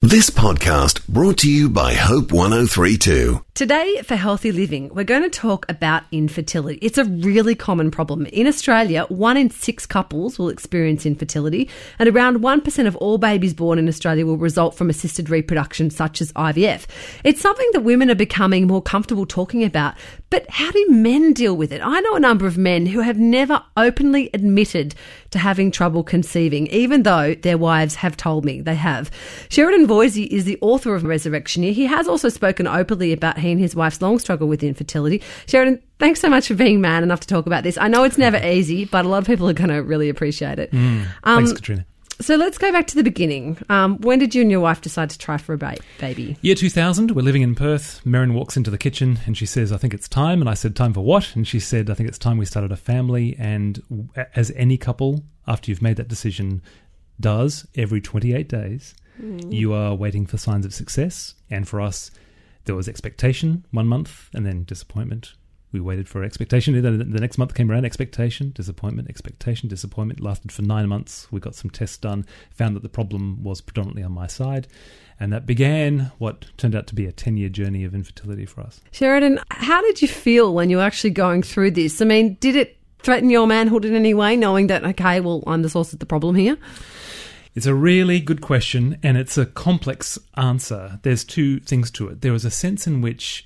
This podcast brought to you by Hope 1032. Today, for Healthy Living, we're going to talk about infertility. It's a really common problem. In Australia, 1 in 6 couples will experience infertility, and around 1% of all babies born in Australia will result from assisted reproduction, such as IVF. It's something that women are becoming more comfortable talking about, but how do men deal with it? I know a number of men who have never openly admitted to having trouble conceiving, even though their wives have told me they have. Sheridan Voisey is the author of Resurrection Year. He has also spoken openly about he and his wife's long struggle with infertility. Sheridan, thanks so much for being man enough to talk about this. I know it's never easy, but a lot of people are going to really appreciate it. Thanks, Katrina. So let's go back to the beginning. When did you and your wife decide to try for a baby? Year 2000, we're living in Perth. Merrin walks into the kitchen and she says, I think it's time. And I said, time for what? And she said, I think it's time we started a family. And as any couple, after you've made that decision, does every 28 days, you are waiting for signs of success. And for us, there was expectation 1 month and then disappointment. We waited for expectation. The next month came around, expectation, disappointment, expectation, disappointment. It lasted for 9 months. We got some tests done, found that the problem was predominantly on my side. And that began what turned out to be a 10-year journey of infertility for us. Sheridan, how did you feel when you were actually going through this? I mean, did it threaten your manhood in any way, knowing that, okay, well, I'm the source of the problem here? It's a really good question, and it's a complex answer. There's two things to it. There was a sense in which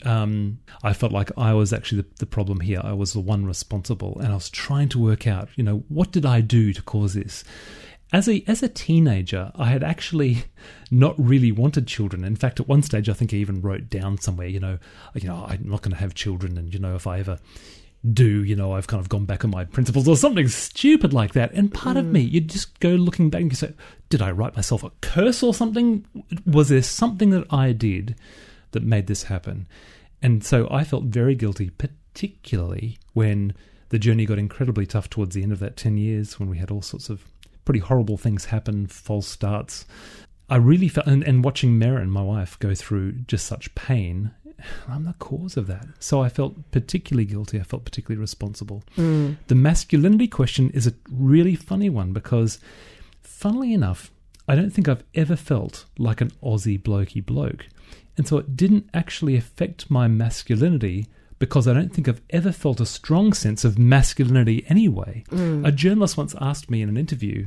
I felt like I was actually the problem here. I was the one responsible, and I was trying to work out, what did I do to cause this? As a teenager, I had actually not really wanted children. In fact, at one stage, I think I even wrote down somewhere, I'm not going to have children, and, if I ever do, I've kind of gone back on my principles or something stupid like that. And part of me, you just go looking back and you say, did I write myself a curse or something? Was there something that I did that made this happen? And so I felt very guilty, particularly when the journey got incredibly tough towards the end of that 10 years, when we had all sorts of pretty horrible things happen, false starts. I really felt, and watching Merrin, my wife, go through just such pain, I'm the cause of that. So I felt particularly guilty. I felt particularly responsible. The masculinity question is a really funny one because, funnily enough, I don't think I've ever felt like an Aussie blokey bloke. And so it didn't actually affect my masculinity because I don't think I've ever felt a strong sense of masculinity anyway. A journalist once asked me in an interview,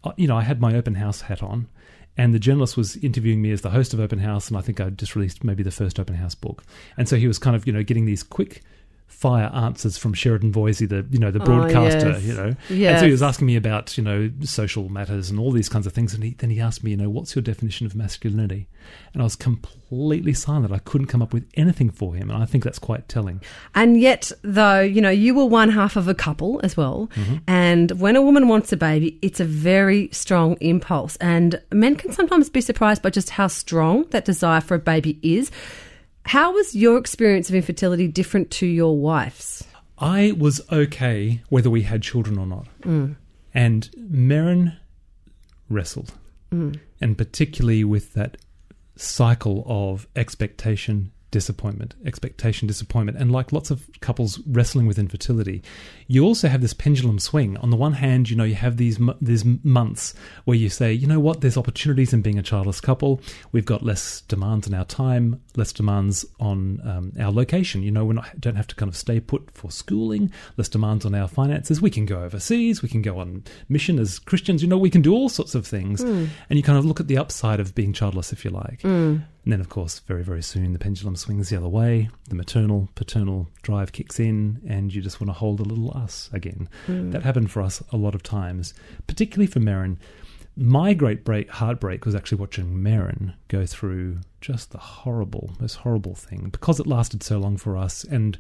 I had my open house hat on, and the journalist was interviewing me as the host of Open House, and I think I just released maybe the first Open House book. And so he was kind of, getting these quick fire answers from Sheridan Voisey, the broadcaster, Yes. And so he was asking me about, social matters and all these kinds of things. And then he asked me, what's your definition of masculinity? And I was completely silent. I couldn't come up with anything for him. And I think that's quite telling. And yet, though, you were one half of a couple as well. And when a woman wants a baby, it's a very strong impulse. And men can sometimes be surprised by just how strong that desire for a baby is. How was your experience of infertility different to your wife's? I was okay whether we had children or not. And Merrin wrestled. And particularly with that cycle of expectation, disappointment. And like lots of couples wrestling with infertility, you also have this pendulum swing. On the one hand, you have these months where you say, there's opportunities in being a childless couple. We've got less demands on our time, less demands on our location. We don't have to kind of stay put for schooling, less demands on our finances. We can go overseas. We can go on mission as Christians. We can do all sorts of things. And you kind of look at the upside of being childless, if you like. And then, of course, very, very soon, the pendulum swings the other way. The maternal, paternal drive kicks in, and you just want to hold a little us again. That happened for us a lot of times, particularly for Merrin. My great heartbreak was actually watching Merrin go through just the most horrible thing, because it lasted so long for us. And,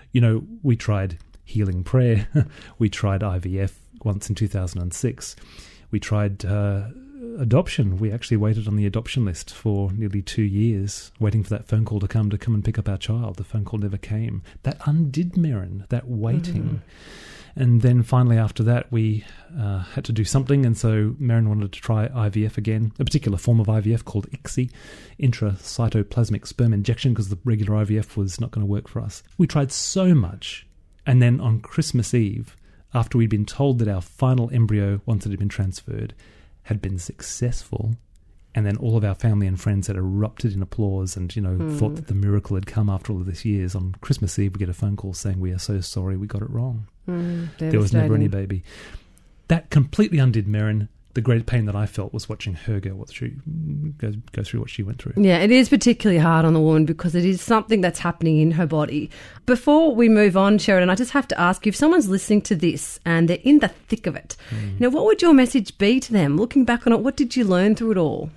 we tried healing prayer. We tried IVF once in 2006. We tried adoption. We actually waited on the adoption list for nearly 2 years, waiting for that phone call to come and pick up our child. The phone call never came. That undid Merrin, that waiting. And then finally after that, we had to do something, and so Merrin wanted to try IVF again, a particular form of IVF called ICSI, intracytoplasmic sperm injection, because the regular IVF was not going to work for us. We tried so much, and then on Christmas Eve, after we'd been told that our final embryo, once it had been transferred, had been successful, And then all of our family and friends had erupted in applause and, thought that the miracle had come after all of these years. On Christmas Eve, we get a phone call saying, "We are so sorry, we got it wrong." There was never any baby. That completely undid Merrin. The great pain that I felt was watching her go through what she went through. Yeah, it is particularly hard on the woman because it is something that's happening in her body. Before we move on, Sheridan, I just have to ask you, if someone's listening to this and they're in the thick of it, what would your message be to them? Looking back on it, what did you learn through it all?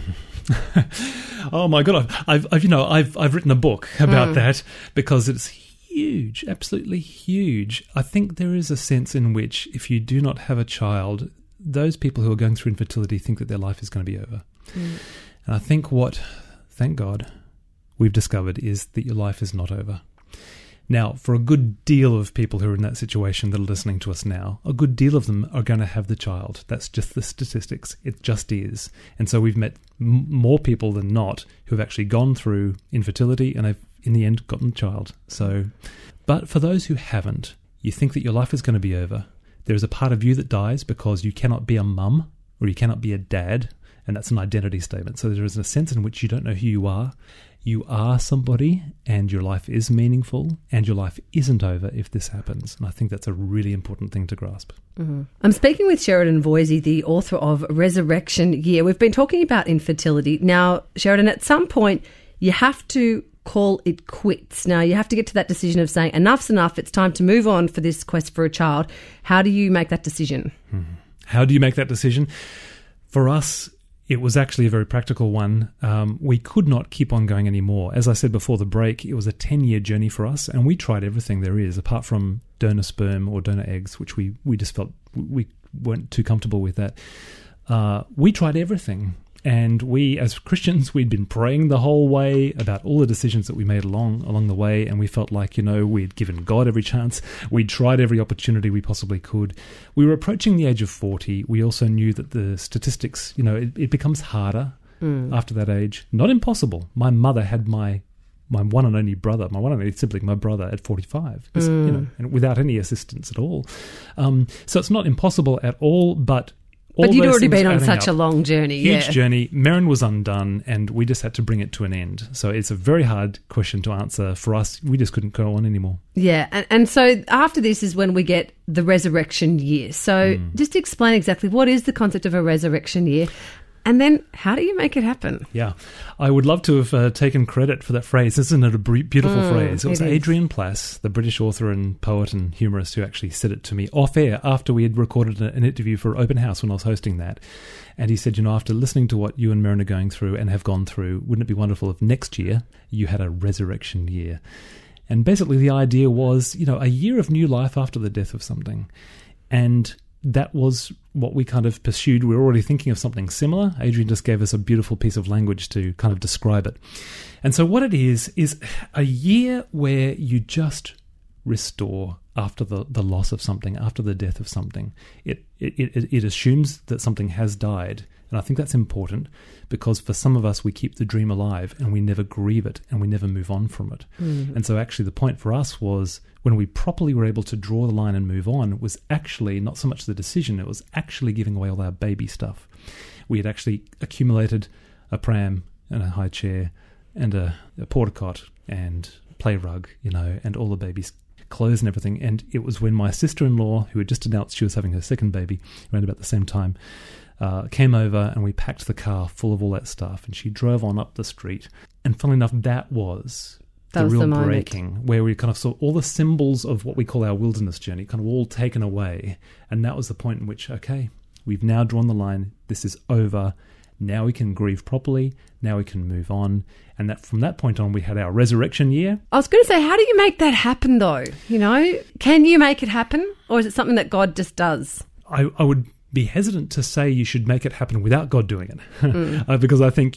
Oh my God, I've written a book about that because it's huge, absolutely huge. I think there is a sense in which if you do not have a child, those people who are going through infertility think that their life is going to be over. And I think thank God, we've discovered is that your life is not over. Now, for a good deal of people who are in that situation that are listening to us now, a good deal of them are going to have the child. That's just the statistics. It just is. And so we've met more people than not who have actually gone through infertility and have, in the end, gotten the child. But for those who haven't, you think that your life is going to be over. There is a part of you that dies because you cannot be a mum or you cannot be a dad, and that's an identity statement. So there is a sense in which you don't know who you are. You are somebody, and your life is meaningful, and your life isn't over if this happens. And I think that's a really important thing to grasp. I'm speaking with Sheridan Voisey, the author of Resurrection Year. We've been talking about infertility. Now, Sheridan, at some point, you have to call it quits. Now, you have to get to that decision of saying, enough's enough, it's time to move on for this quest for a child. How do you make that decision? How do you make that decision? For us, it was actually a very practical one. We could not keep on going anymore. As I said before the break, it was a 10-year journey for us, and we tried everything there is, apart from donor sperm or donor eggs, which we just felt we weren't too comfortable with that. We tried everything. And we, as Christians, we'd been praying the whole way about all the decisions that we made along the way, and we felt like, we'd given God every chance. We'd tried every opportunity we possibly could. We were approaching the age of 40. We also knew that the statistics, it becomes harder after that age. Not impossible. My mother had my one and only brother, my one and only sibling, my brother, at 45, and without any assistance at all. So it's not impossible at all, but you'd already been on such a long journey. Huge journey. Merrin was undone, and we just had to bring it to an end. So it's a very hard question to answer for us. We just couldn't go on anymore. Yeah, and so after this is when we get the resurrection year. So just explain exactly what is the concept of a resurrection year, and then how do you make it happen? Yeah, I would love to have taken credit for that phrase. Isn't it a beautiful phrase? It was Adrian Plass, the British author and poet and humorist, who actually said it to me off air after we had recorded an interview for Open House when I was hosting that. And he said, after listening to what you and Merrin are going through and have gone through, wouldn't it be wonderful if next year you had a resurrection year? And basically the idea was, a year of new life after the death of something. And that was what we kind of pursued. We were already thinking of something similar. Adrian just gave us a beautiful piece of language to kind of describe it. And so what it is a year where you just restore after the loss of something, after the death of something. It assumes that something has died. And I think that's important because for some of us, we keep the dream alive and we never grieve it and we never move on from it. And so actually the point for us was when we properly were able to draw the line and move on was actually not so much the decision, it was actually giving away all our baby stuff. We had actually accumulated a pram and a high chair and a porta cot and play rug, and all the baby's clothes and everything. And it was when my sister-in-law, who had just announced she was having her second baby around about the same time, came over and we packed the car full of all that stuff, and she drove on up the street. And funnily enough, that was the real breaking, where we kind of saw all the symbols of what we call our wilderness journey kind of all taken away. And that was the point in which, okay, we've now drawn the line. This is over. Now we can grieve properly. Now we can move on. And that from that point on, we had our resurrection year. I was going to say, how do you make that happen, though? Can you make it happen? Or is it something that God just does? I would be hesitant to say you should make it happen without God doing it. Because I think,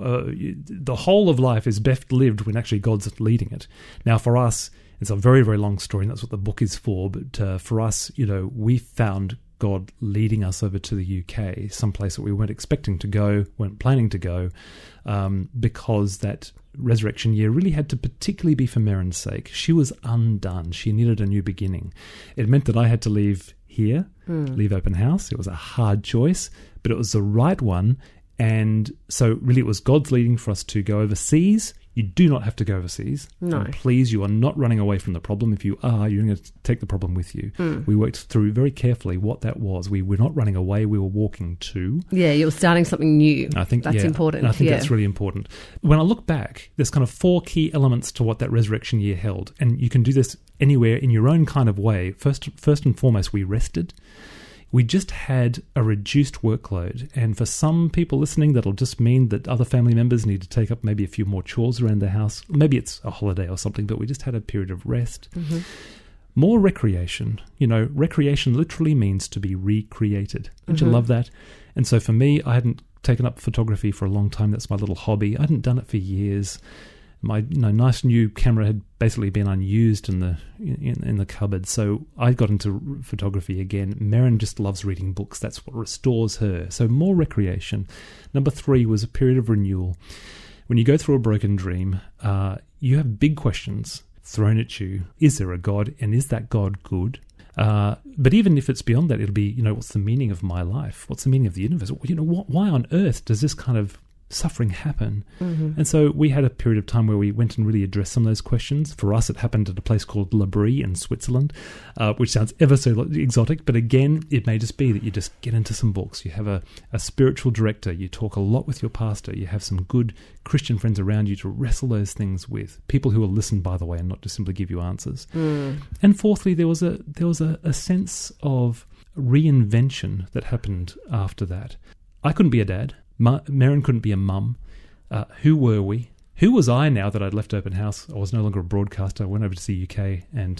the whole of life is best lived when actually God's leading it. Now, for us, it's a very, very long story, and that's what the book is for. But for us, we found God leading us over to the UK, someplace that we weren't expecting to go, weren't planning to go, because that resurrection year really had to particularly be for Merrin's sake. She was undone. She needed a new beginning. It meant that I had to leave here, leave Open House. It was a hard choice, but it was the right one. And so really it was God's leading for us to go overseas. You do not have to go overseas. No. And please, you are not running away from the problem. If you are, you're going to take the problem with you. We worked through very carefully what that was. We were not running away. We were walking to. Yeah, you're starting something new. I think that's important. And I think that's really important. When I look back, there's kind of 4 key elements to what that resurrection year held. And you can do this anywhere in your own kind of way. First and foremost, we rested. We just had a reduced workload. And for some people listening, that'll just mean that other family members need to take up maybe a few more chores around the house. Maybe it's a holiday or something, but we just had a period of rest. Mm-hmm. More recreation. Recreation literally means to be recreated. Don't you love that? And so for me, I hadn't taken up photography for a long time. That's my little hobby. I hadn't done it for years. My nice new camera had basically been unused in the cupboard, so I got into photography again. Merrin just loves reading books. That's what restores her. So more recreation. Number 3 was a period of renewal. When you go through a broken dream, you have big questions thrown at you. Is there a God, and is that God good? But even if it's beyond that, it'll be, what's the meaning of my life? What's the meaning of the universe? Why on earth does this kind of suffering happen? And so we had a period of time where we went and really addressed some of those questions. For us, it happened at a place called L'Abri in Switzerland, which sounds ever so exotic, but again, it may just be that you just get into some books. You have a spiritual director, you talk a lot with your pastor, you have some good Christian friends around you to wrestle those things with, people who will listen, by the way, and not just simply give you answers. And fourthly, there was a sense of reinvention that happened after that. I couldn't be a dad. Merrin couldn't be a mum. Who were we? Who was I now that I'd left Open House? I was no longer a broadcaster. I went over to the UK and,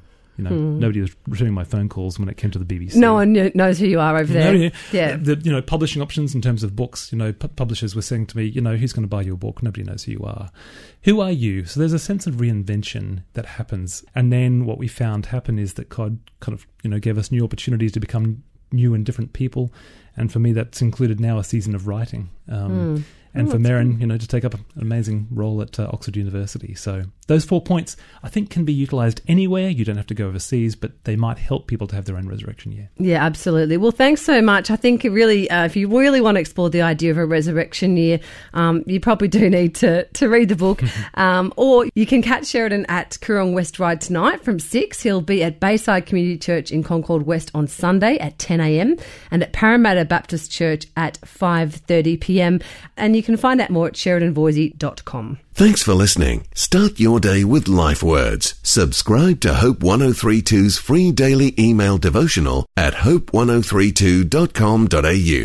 nobody was returning my phone calls when it came to the BBC. No one knows who you are over there. Nobody, yeah. The publishing options in terms of books, publishers were saying to me, who's going to buy your book? Nobody knows who you are. Who are you? So there's a sense of reinvention that happens. And then what we found happen is that God kind of, gave us new opportunities to become new and different people. And for me, that's included now a season of writing. And for Merrin, to take up an amazing role at Oxford University. So those 4 points, I think, can be utilised anywhere. You don't have to go overseas, but they might help people to have their own resurrection year. Yeah, absolutely. Well, thanks so much. I think it really, if you really want to explore the idea of a resurrection year, you probably do need to read the book. Or you can catch Sheridan at Coorong West Ride tonight from 6. He'll be at Bayside Community Church in Concord West on Sunday at 10 a.m. and at Parramatta Baptist Church at 5:30 p.m. And you can find out more at SheridanVoisey.com. Thanks for listening. Start your day with Life Words. Subscribe to Hope 1032's free daily email devotional at hope1032.com.au.